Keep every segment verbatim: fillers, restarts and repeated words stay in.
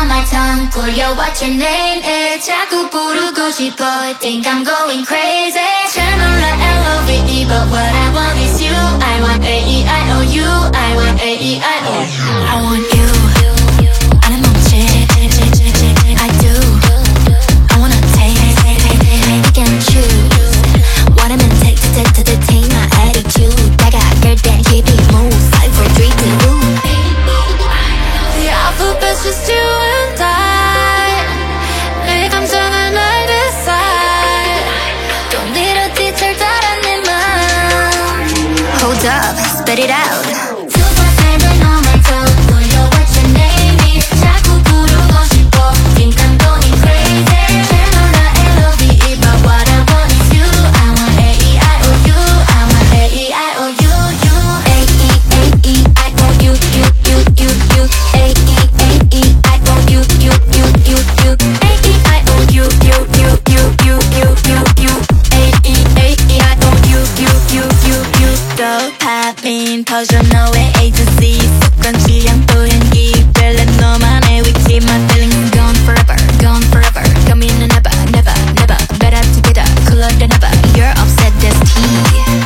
on my tongue. 굴려 what your name is. 자꾸 부르고 싶어. Think I'm going crazy. 잘 몰라 L O V E, but what I want is you. I want A E I O U. I want A E I O U. I want you. 나는 멈칫. I do. I wanna taste. Pick and choose. What I'm in take to take to detain my attitude. I got girl that keep it move. Five, four, three, two. The alphabet's just you and I. 내 감정은 I decide. Don't need a detail 따라 내 맘. Hold up, spit it out. Two for seven on my tongue. 굴려 what your name is. 자꾸 부르고 싶어. Think I'm going crazy. 잘 몰라 L O V E, but what I want is you. I want A E I O U. I want A E I O U. You. A E A E I O U. You you you you. A E A E I O U. You you you you. A E I O U. You you you you you you you. A E A E I O U. You you you you. Dopamine potion 너의 agency. 습관 취향 또 향기. 별난 너만의 위치. My feelings gone forever, gone forever. Come in and never, never, never. Better together, cooler than ever. You're upset, that's tea.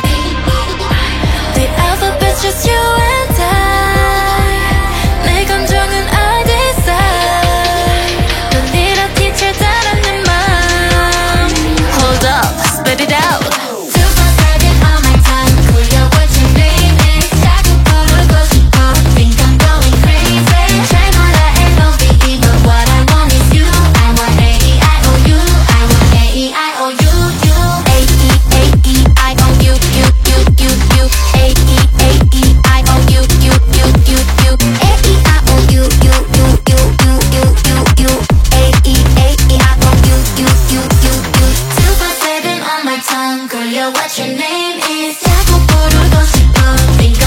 The alphabet's just you and I. 내 감정은 I decide. Don't need a teacher 따라 내 맘. Hold up, spit it out. Two for seven on my tongue. 굴려 what your name is. 자꾸 부르고 싶어. Think I'm going crazy. 잘 몰라 L O V E, but what I want is you. I want A E I O U. I want A E I O U. You. A E A E I O U. You you you you. A E A E I O U. You you you you. A E I O U. You you you you you you you. A E A E I O U. You you you you. Two for seven on my tongue. 굴려 what your name is. 자꾸 부르고 싶어. Think